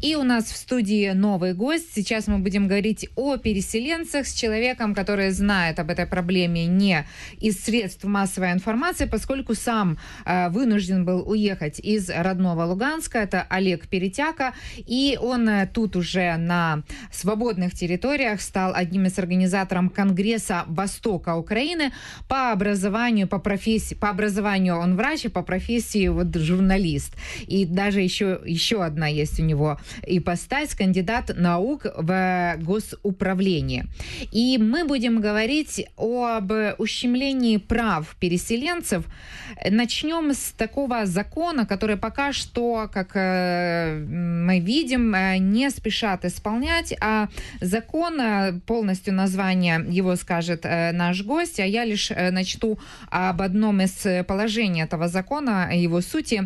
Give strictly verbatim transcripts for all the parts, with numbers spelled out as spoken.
И у нас в студии новый гость. Сейчас мы будем говорить о переселенцах с человеком, который знает об этой проблеме не из средств массовой информации, поскольку сам э, вынужден был уехать из родного Луганска. Это Олег Перетяка. И он э, тут уже на свободных территориях стал одним из организаторов Конгресса Востока Украины. По образованию, по профессии, по образованию он врач, и по профессии вот журналист. И даже еще, еще одна есть у него ипостась, кандидат наук в госуправлении. И мы будем говорить об ущемлении прав переселенцев. Начнем с такого закона, который пока что, как мы видим, не спешат исполнять, а закон, полностью название его скажет наш гость, а я лишь начну об одном из положений этого закона, его сути,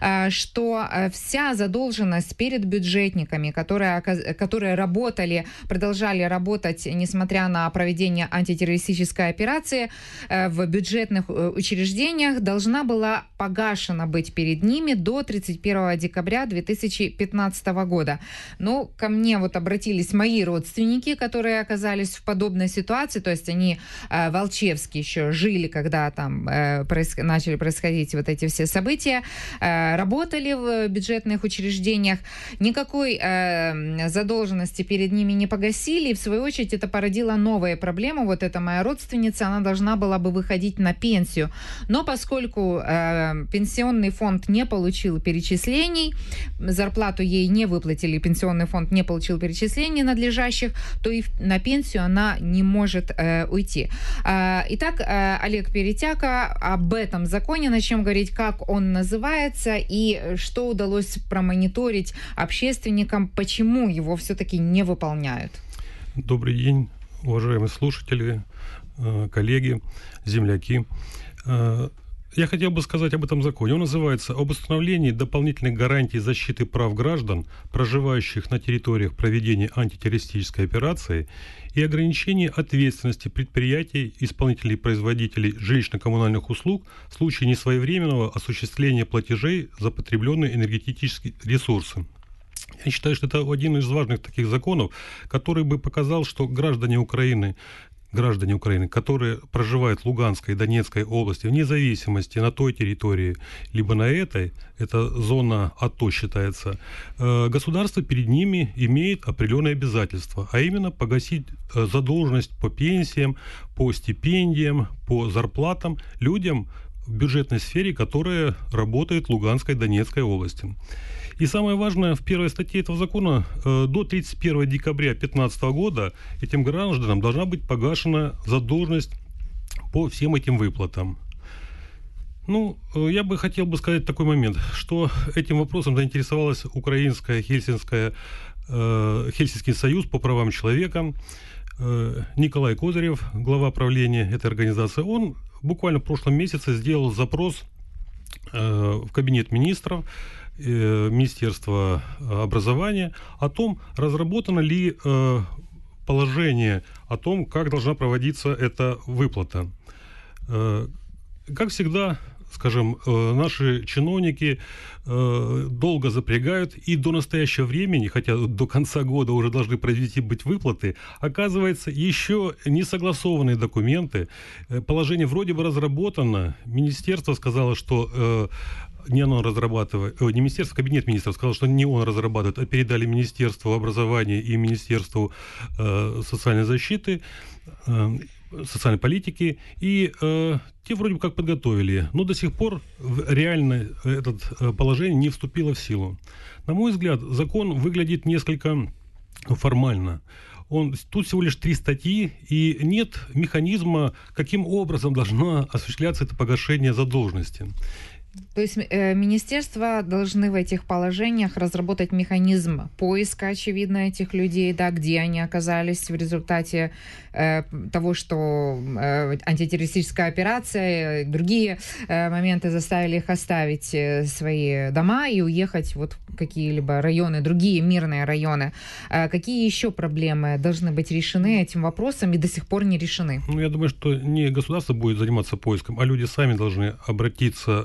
что вся задолженность перед бюджетниками, которые, которые работали, продолжали работать, несмотря на проведение антитеррористической операции в бюджетных учреждениях, должна была погашена быть перед ними до тридцать первого декабря две тысячи пятнадцатого года. Ну, ко мне вот обратились мои родственники, которые оказались в подобной ситуации, то есть они э, волчевски еще жили, когда там э, проис- начали происходить вот эти все события, э, работали в бюджетных учреждениях, никакой э, задолженности перед ними не погасили, и в свою очередь это породило новые проблемы. Вот эта моя родственница, она должна была бы выходить на пенсию, но поскольку э, пенсионный фонд не получил перечислений, зарплату ей не выплатили, пенсионный фонд не получил перечислений надлежащих, то и на пенсию она не может э, уйти. Э, итак, э, Олег Перетяка, об этом законе начнем говорить, как он называется и что удалось промониторить общественникам, почему его все-таки не выполняют. Добрый день, уважаемые слушатели, коллеги, земляки. Я хотел бы сказать об этом законе. Он называется «Об установлении дополнительных гарантий защиты прав граждан, проживающих на территориях проведения антитеррористической операции, и ограничении ответственности предприятий, исполнителей и производителей жилищно-коммунальных услуг в случае несвоевременного осуществления платежей за потребленные энергетические ресурсы». Я считаю, что это один из важных таких законов, который бы показал, что граждане Украины, граждане Украины, которые проживают в Луганской и Донецкой области, вне зависимости на той территории, либо на этой, это зона АТО считается, государство перед ними имеет определенные обязательства, а именно погасить задолженность по пенсиям, по стипендиям, по зарплатам людям в бюджетной сфере, которые работают в Луганской и Донецкой области. И самое важное, в первой статье этого закона, э, до тридцать первого декабря две тысячи пятнадцатого года этим гражданам должна быть погашена задолженность по всем этим выплатам. Ну, э, я бы хотел бы сказать такой момент, что этим вопросом заинтересовалась Украинская Хельсинская, э, Хельсинский союз по правам человека. Э, Николай Козырев, глава правления этой организации, он буквально в прошлом месяце сделал запрос э, в кабинет министров, Министерства образования о том, разработано ли э, положение о том, как должна проводиться эта выплата. Э, как всегда, скажем, э, наши чиновники э, долго запрягают, и до настоящего времени, хотя до конца года уже должны произвести быть выплаты, оказывается, еще не согласованные документы. Э, положение вроде бы разработано. Министерство сказало, что э, не оно разрабатывает, не министерство, кабинет министров сказал, что не он разрабатывает, а передали Министерству образования и Министерству э, социальной защиты, э, социальной политики, и э, те вроде бы как подготовили, но до сих пор реально это э, положение не вступило в силу. На мой взгляд, закон выглядит несколько формально. Он, тут всего лишь три статьи, и нет механизма, каким образом должно осуществляться это погашение задолженности. То есть э, министерства должны в этих положениях разработать механизм поиска, очевидно, этих людей, да, где они оказались в результате э, того, что э, антитеррористическая операция, другие э, моменты заставили их оставить э, свои дома и уехать вот в какие-либо районы, другие мирные районы. Э, какие еще проблемы должны быть решены этим вопросом и до сих пор не решены? Ну, я думаю, что не государство будет заниматься поиском, а люди сами должны обратиться э, в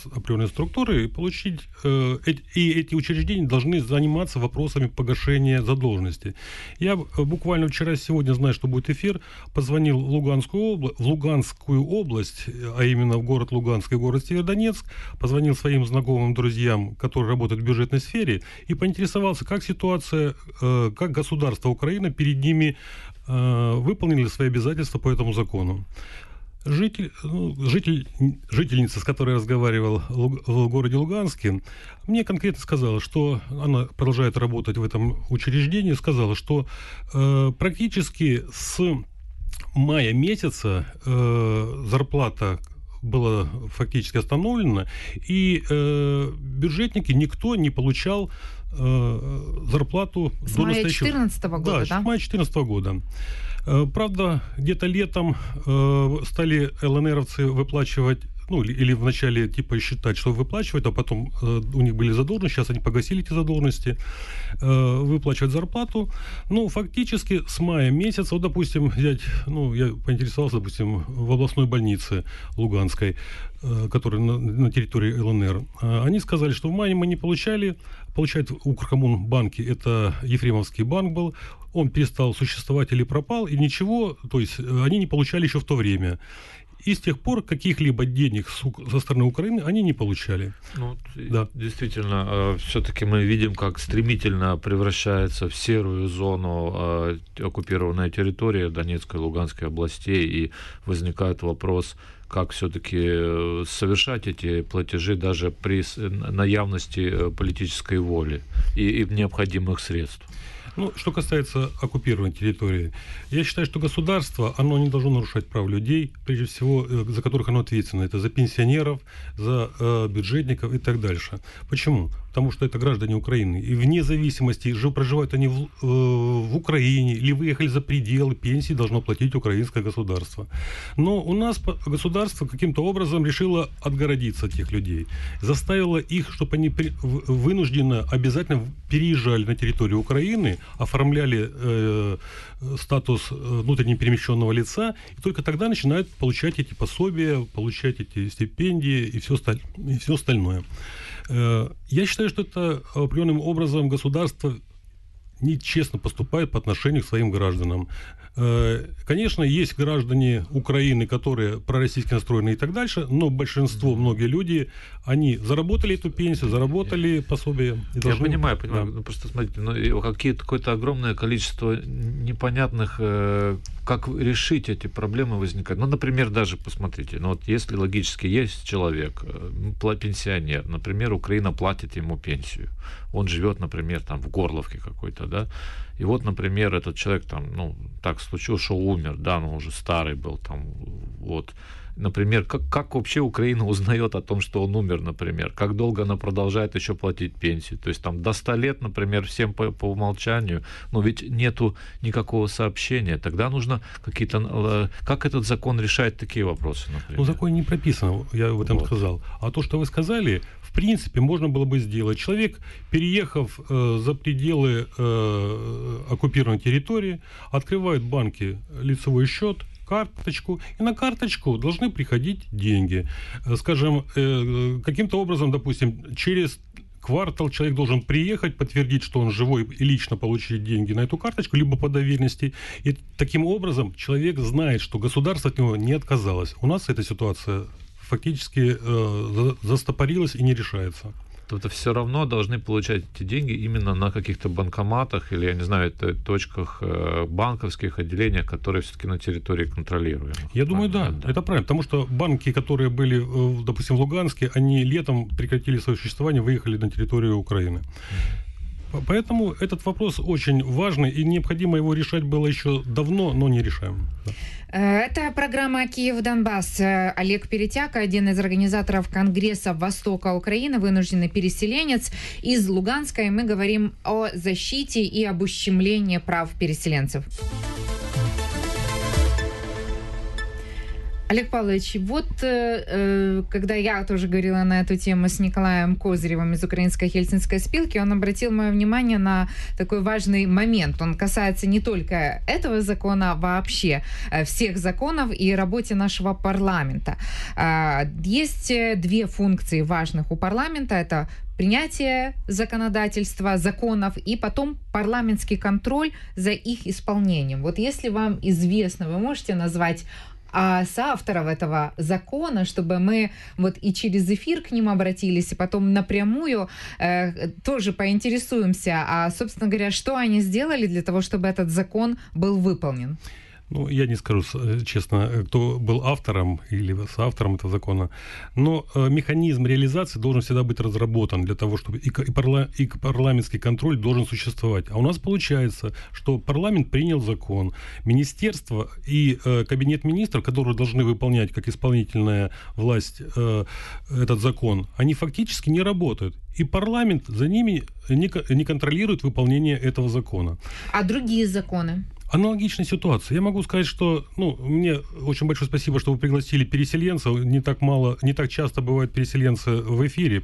определенные структуры и получить, э, и эти учреждения должны заниматься вопросами погашения задолженности. Я буквально вчера-сегодня, знаю, что будет эфир, позвонил в Луганскую, обла- в Луганскую область, а именно в город Луганск и город Северодонецк, позвонил своим знакомым друзьям, которые работают в бюджетной сфере, и поинтересовался, как ситуация, э, как государство Украины перед ними э, выполнили свои обязательства по этому закону. Житель, ну, житель, жительница, с которой я разговаривал в городе Луганске, мне конкретно сказала, что она продолжает работать в этом учреждении, сказала, что э, практически с мая месяца э, зарплата была фактически остановлена, и э, бюджетники, никто не получал э, зарплату с до мая настоящего... две тысячи четырнадцатого года, да? Да, с мая две тысячи четырнадцатого года. Правда, где-то летом э, стали ЛНРовцы выплачивать, ну, или, или вначале типа считать, что выплачивают, а потом э, у них были задолженности, сейчас они погасили эти задолженности, э, выплачивать зарплату. Ну, фактически с мая месяца, вот, допустим, взять, ну, я поинтересовался, допустим, в областной больнице Луганской, э, которая на, на территории ЛНР, э, они сказали, что в мае мы не получали, получает в Укркоммунбанке, это Ефремовский банк был, он перестал существовать или пропал, и ничего, то есть они не получали еще в то время. И с тех пор каких-либо денег со стороны Украины они не получали. Ну, да. Действительно, все-таки мы видим, как стремительно превращается в серую зону оккупированная территория Донецкой и Луганской областей, и возникает вопрос, как все-таки совершать эти платежи даже при наявности политической воли и, и необходимых средств. Ну, что касается оккупированной территории, я считаю, что государство, оно не должно нарушать прав людей, прежде всего, за которых оно ответственно. Это за пенсионеров, за э, бюджетников и так дальше. Почему? Потому что это граждане Украины. И вне зависимости, проживают они в, э, в Украине или выехали за пределы, пенсии должно платить украинское государство. Но у нас государство каким-то образом решило отгородиться от этих людей. Заставило их, чтобы они при, вынужденно обязательно переезжали на территорию Украины, оформляли э, статус внутренне перемещенного лица, и только тогда начинают получать эти пособия, получать эти стипендии и все, и все остальное. Э, я считаю, что это определенным образом государство нечестно поступает по отношению к своим гражданам. Конечно, есть граждане Украины, которые пророссийски настроены и так дальше, но большинство, многие люди, они заработали эту пенсию, заработали пособие. И должны... Я понимаю, понимаю. Да. Ну, просто смотрите, ну, какие-то, какое-то огромное количество непонятных, э, как решить эти проблемы возникает. Ну, например, даже посмотрите, ну, вот если логически есть человек, э, пенсионер, например, Украина платит ему пенсию, он живет, например, там в Горловке какой-то, да, и вот, например, этот человек там, ну, так случилось, что умер, да, но уже старый был там, вот. Например, как, как вообще Украина узнает о том, что он умер, например? Как долго она продолжает еще платить пенсию? То есть там до ста лет, например, всем по, по умолчанию, но ведь нету никакого сообщения. Тогда нужно какие-то... Как этот закон решает такие вопросы, например? Ну, в законе не прописано, я об этом вот. сказал. А то, что вы сказали, в принципе, можно было бы сделать. Человек, переехав э, за пределы э, оккупированной территории, открывает в банке лицевой счет, карточку, и на карточку должны приходить деньги. Скажем, э, каким-то образом, допустим, через квартал человек должен приехать, подтвердить, что он живой, и лично получить деньги на эту карточку, либо по доверенности. И таким образом человек знает, что государство от него не отказалось. У нас эта ситуация фактически э, застопорилась и не решается. То все равно должны получать эти деньги именно на каких-то банкоматах или, я не знаю, точках банковских отделениях, которые все-таки на территории контролируемы. Я думаю, да, да, это правильно, потому что банки, которые были, допустим, в Луганске, они летом прекратили свое существование, выехали на территорию Украины. Поэтому этот вопрос очень важный, и необходимо его решать было еще давно, но не решаем. Да. Это программа «Киев-Донбасс». Олег Перетяка, один из организаторов Конгресса Востока Украины, вынужденный переселенец из Луганска, и мы говорим о защите и об ущемлении прав переселенцев. Олег Павлович, вот э, когда я тоже говорила на эту тему с Николаем Козыревым из Украинской Хельсинской спилки, он обратил мое внимание на такой важный момент. Он касается не только этого закона, а вообще всех законов и работе нашего парламента. Есть две функции важных у парламента. Это принятие законодательства, законов и потом парламентский контроль за их исполнением. Вот если вам известно, вы можете назвать а соавторов этого закона, чтобы мы вот и через эфир к ним обратились, и потом напрямую э, тоже поинтересуемся, а, собственно говоря, что они сделали для того, чтобы этот закон был выполнен? Ну, я не скажу честно, кто был автором или соавтором этого закона, но э, механизм реализации должен всегда быть разработан для того, чтобы и, и, парла, и парламентский контроль должен существовать. А у нас получается, что парламент принял закон, министерство и э, кабинет министров, которые должны выполнять как исполнительная власть э, этот закон, они фактически не работают. И парламент за ними не, не контролирует выполнение этого закона. А другие законы? Аналогичная ситуация. Я могу сказать, что, ну, мне очень большое спасибо, что вы пригласили переселенцев. Не так мало, не так часто бывают переселенцы в эфире.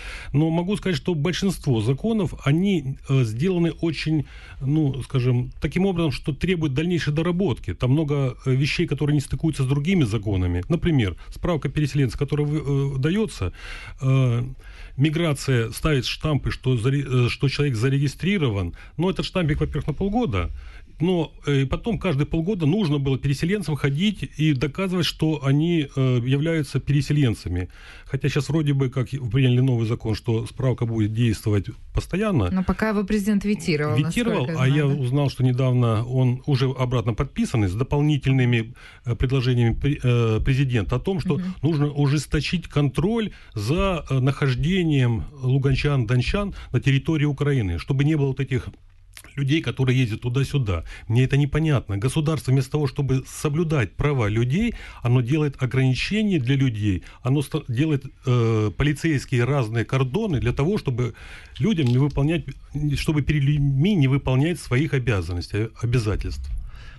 Но могу сказать, что большинство законов, они э, сделаны очень, ну, скажем, таким образом, что требуют дальнейшей доработки. Там много э, вещей, которые не стыкуются с другими законами. Например, справка переселенца, которая э, дается, э, миграция ставит штампы, что, заре, что человек зарегистрирован. Но этот штампик, во-первых, на полгода. Но э, потом каждые полгода нужно было переселенцам ходить и доказывать, что они э, являются переселенцами. Хотя сейчас вроде бы как приняли новый закон, что справка будет действовать постоянно. Но пока его президент ветировал. Ветировал, а я узнал, что недавно он уже обратно подписанный с дополнительными э, предложениями э, президента о том, что угу. нужно ужесточить контроль за э, нахождением луганчан, дончан на территории Украины, чтобы не было вот этих людей, которые ездят туда-сюда. Мне это непонятно. Государство вместо того, чтобы соблюдать права людей, оно делает ограничения для людей, оно делает э, полицейские разные кордоны для того, чтобы людям не выполнять, чтобы перед людьми не выполнять своих обязанностей, обязательств.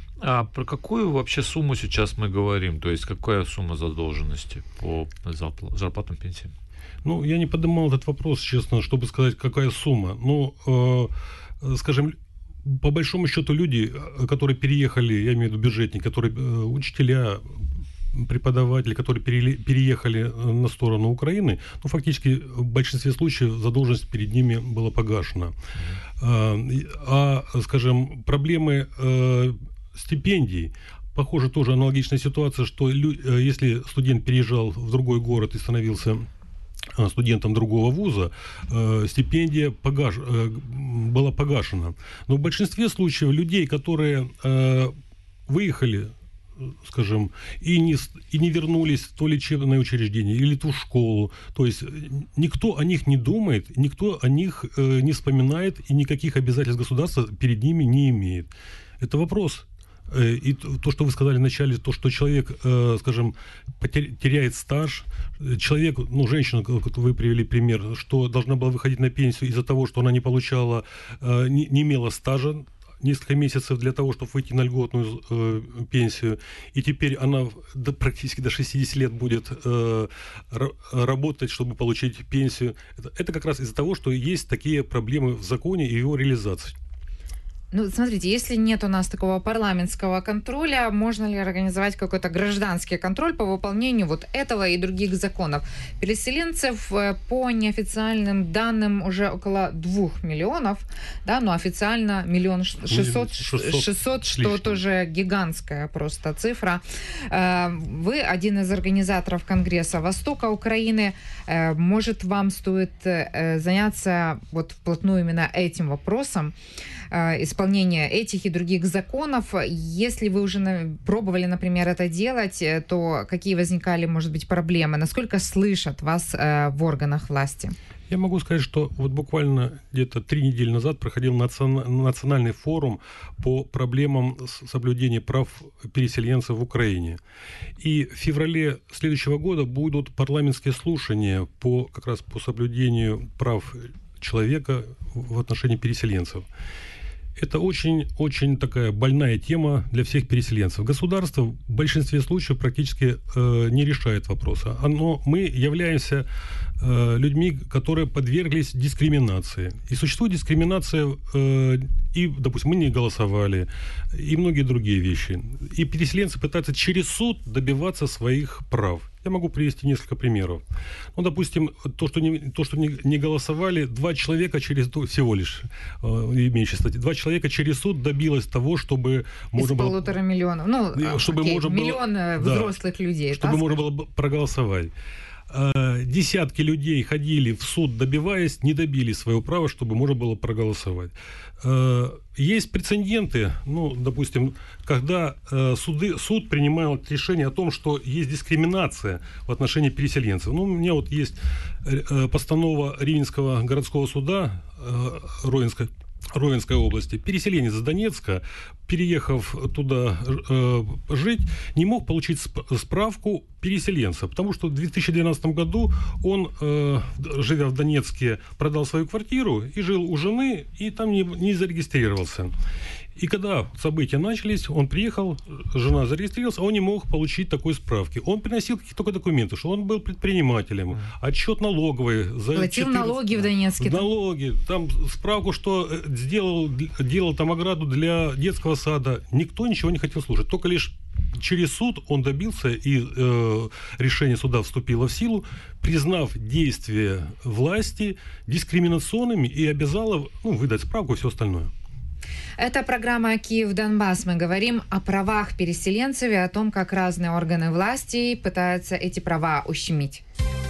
А про какую вообще сумму сейчас мы говорим? То есть какая сумма задолженности по зарплатам, пенсиям? Ну, я не поднимал этот вопрос, честно, чтобы сказать, какая сумма. Ну, э, скажем, по большому счету люди, которые переехали, я имею в виду бюджетники, которые э, учителя, преподаватели, которые пере, переехали на сторону Украины, ну, фактически в большинстве случаев задолженность перед ними была погашена. Mm-hmm. А, а, скажем, проблемы э, стипендий, похоже, тоже аналогичная ситуация, что лю- если студент переезжал в другой город и становился студентам другого вуза, э, стипендия погаш... э, была погашена. Но в большинстве случаев людей, которые э, выехали, скажем, и не, и не вернулись в то лечебное учреждение или ту школу, то есть никто о них не думает, никто о них э, не вспоминает и никаких обязательств государства перед ними не имеет. Это вопрос. И то, что вы сказали вначале, то, что человек, э, скажем, потер- теряет стаж, человек, ну, женщина, как вы привели пример, что должна была выходить на пенсию из-за того, что она не получала, э, не, не имела стажа несколько месяцев для того, чтобы выйти на льготную э, пенсию, и теперь она до, практически до шестидесяти лет будет э, р- работать, чтобы получить пенсию. Это, это как раз из-за того, что есть такие проблемы в законе и его реализации. Ну, смотрите, если нет у нас такого парламентского контроля, можно ли организовать какой-то гражданский контроль по выполнению вот этого и других законов? Переселенцев по неофициальным данным уже около двух миллионов, да, но официально миллион шестьсот, шестьсот, что тоже гигантская просто цифра. Вы один из организаторов Конгресса Востока Украины. Может, вам стоит заняться вот вплотную именно этим вопросом, исполнения этих и других законов. Если вы уже пробовали, например, это делать, то какие возникали, может быть, проблемы? Насколько слышат вас в органах власти? Я могу сказать, что вот буквально где-то три недели назад проходил национальный форум по проблемам соблюдения прав переселенцев в Украине. И в феврале следующего года будут парламентские слушания по, как раз по соблюдению прав человека в отношении переселенцев. Это очень-очень такая больная тема для всех переселенцев. Государство в большинстве случаев практически э, не решает вопроса. Но мы являемся э, людьми, которые подверглись дискриминации. И существует дискриминация, э, и, допустим, мы не голосовали, и многие другие вещи. И переселенцы пытаются через суд добиваться своих прав. Я могу привести несколько примеров. Ну, допустим, то, что не, то, что не, не голосовали, два человека через, всего лишь, э, меньше, кстати, два человека через суд добилось того, чтобы можно Из было... полутора миллионов. Ну, чтобы окей, можно было, миллион взрослых да, людей. Чтобы да? можно было проголосовать. Десятки людей ходили в суд, добиваясь, не добились своего права, чтобы можно было проголосовать. Есть прецеденты, ну, допустим, когда суды, суд принимал решение о том, что есть дискриминация в отношении переселенцев. Ну, у меня вот есть постанова Ривненского городского суда Ровенской, Ровенской области. Переселенец из Донецка, переехав туда э, жить, не мог получить сп- справку переселенца, потому что в две тысячи двенадцатом году он, э, живя в Донецке, продал свою квартиру и жил у жены, и там не, не зарегистрировался. И когда события начались, он приехал, жена зарегистрировалась, а он не мог получить такой справки. Он приносил какие-то только документы, что он был предпринимателем, отчет налоговый. За Платил четыре... налоги в Донецке. Налоги, там справку, что сделал, делал там ограду для детского сада. Никто ничего не хотел слушать. Только лишь через суд он добился, и э, решение суда вступило в силу, признав действия власти дискриминационными и обязало, ну, выдать справку и все остальное. Это программа «Киев-Донбасс». Мы говорим о правах переселенцев и о том, как разные органы власти пытаются эти права ущемить.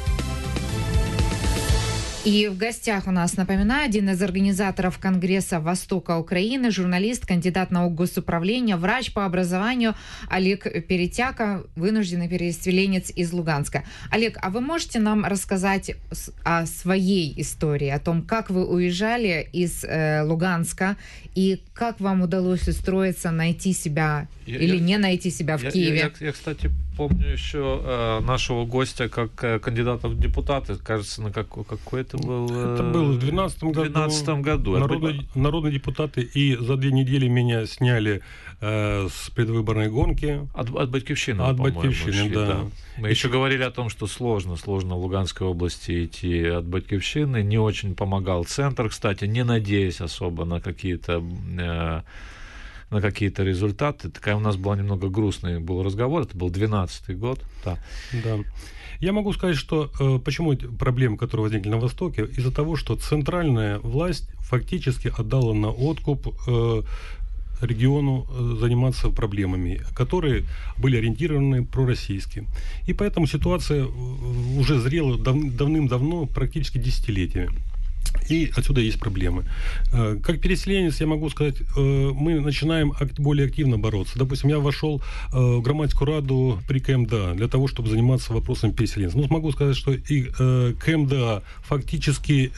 И в гостях у нас, напоминаю, один из организаторов Конгресса Востока Украины, журналист, кандидат наук госуправления, врач по образованию Олег Перетяка, вынужденный переселенец из Луганска. Олег, а вы можете нам рассказать о своей истории, о том, как вы уезжали из э, Луганска и как вам удалось устроиться, найти себя я, или я, не найти себя в я, Киеве? Я, я, я, кстати, помню еще э, нашего гостя как э, кандидата в депутаты. Кажется, на какой, какой это был... Э, это было в двенадцатом году. В двенадцатом году. Народные, народные депутаты. И за две недели меня сняли э, с предвыборной гонки. От, от Батьковщины, От Батьковщины, шли, да. да. Мы и еще и... говорили о том, что сложно, сложно в Луганской области идти от Батьковщины. Не очень помогал центр, кстати, не надеясь особо на какие-то... Э, на какие-то результаты. Такая у нас была немного грустный был разговор. Это был двенадцатый год. Да. Да. Я могу сказать, что э, почему проблемы, которые возникли на Востоке, из-за того, что центральная власть фактически отдала на откуп э, региону э, заниматься проблемами, которые были ориентированы пророссийски. И поэтому ситуация уже зрела дав- давным-давно, практически десятилетиями. И отсюда есть проблемы. Как переселенец, я могу сказать, мы начинаем более активно бороться. Допустим, я вошел в громадскую раду при КМДА для того, чтобы заниматься вопросами переселенцев. Ну, могу сказать, что и КМДА фактически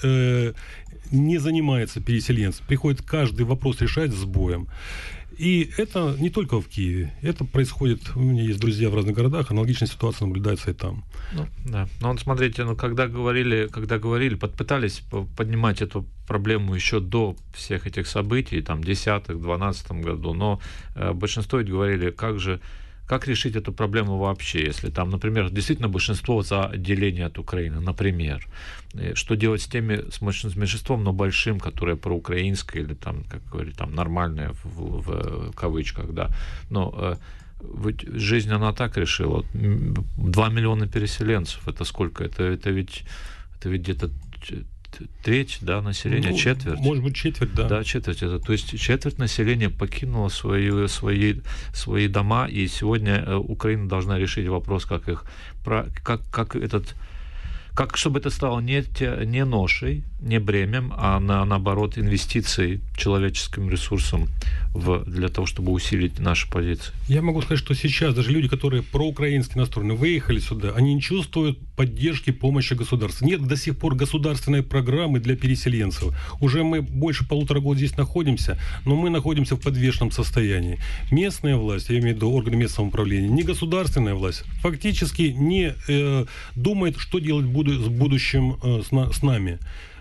не занимается переселенцем. Приходит каждый вопрос решать с боем. И это не только в Киеве. Это происходит, у меня есть друзья в разных городах, аналогичная ситуация наблюдается и там. Ну, да. Но вот смотрите, ну, когда говорили, когда говорили, пытались поднимать эту проблему еще до всех этих событий, там, в десятом, двенадцатом году, но э, большинство ведь говорили, как же, как решить эту проблему вообще, если там, например, действительно большинство за отделение от Украины, например. Что делать с теми, с меньшинством, но большим, которое проукраинское или там, как говорить, там нормальное в, в, в кавычках, да. Но э, ведь жизнь она так решила. Два миллиона переселенцев, это сколько? Это, это ведь, это ведь где-то треть, да, населения, ну, четверть. Может быть, четверть, да. Да, четверть. Это, то есть четверть населения покинула свои, свои, свои дома, и сегодня Украина должна решить вопрос, как их, как, как этот, как, чтобы это стало не, не ношей, не бремем, а на, наоборот инвестицией человеческим ресурсом в, для того, чтобы усилить наши позиции. Я могу сказать, что сейчас даже люди, которые проукраински настроены, выехали сюда, они не чувствуют поддержки, помощи государства. Нет до сих пор государственной программы для переселенцев. Уже мы больше полутора года здесь находимся, но мы находимся в подвешенном состоянии. Местная власть, я имею в виду органы местного управления, не государственная власть, фактически не э, думает, что делать буду, с будущим э, с, на, с нами.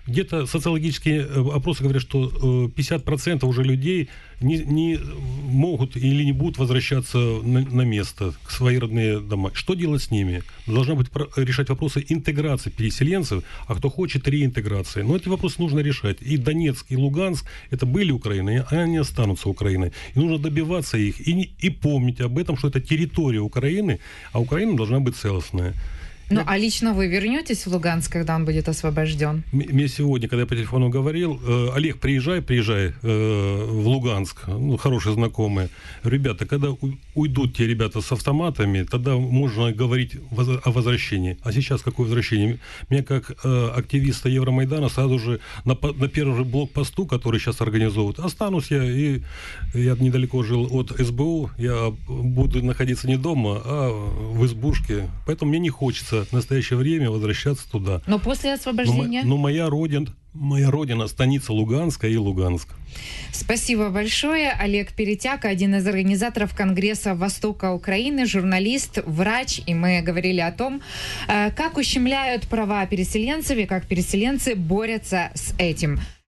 Где-то социологические опросы говорят, что пятьдесят процентов уже людей не, не могут или не будут возвращаться на, на место, к свои родные дома. Что делать с ними? Должна быть решать вопросы интеграции переселенцев, а кто хочет реинтеграции. Но эти вопросы нужно решать. И Донецк, и Луганск – это были Украины, а они останутся Украиной. И нужно добиваться их и, и помнить об этом, что это территория Украины, а Украина должна быть целостная. Ну, а лично вы вернетесь в Луганск, когда он будет освобожден? Мне сегодня, когда я по телефону говорил, э, Олег, приезжай, приезжай э, в Луганск, ну, хорошие знакомые. Ребята, когда у, уйдут те ребята с автоматами, тогда можно говорить воз, о возвращении. А сейчас какое возвращение? Меня как э, активиста Евромайдана сразу же на, на первом же блокпосту, который сейчас организовывают, останусь я, и я недалеко жил от СБУ, я буду находиться не дома, а в избушке, поэтому мне не хочется в настоящее время возвращаться туда. Но после освобождения? Но, но моя родина, моя родина, станица Луганска и Луганск. Спасибо большое. Олег Перетяка, один из организаторов Конгресса Востока Украины, журналист, врач. И мы говорили о том, как ущемляют права переселенцев и как переселенцы борются с этим.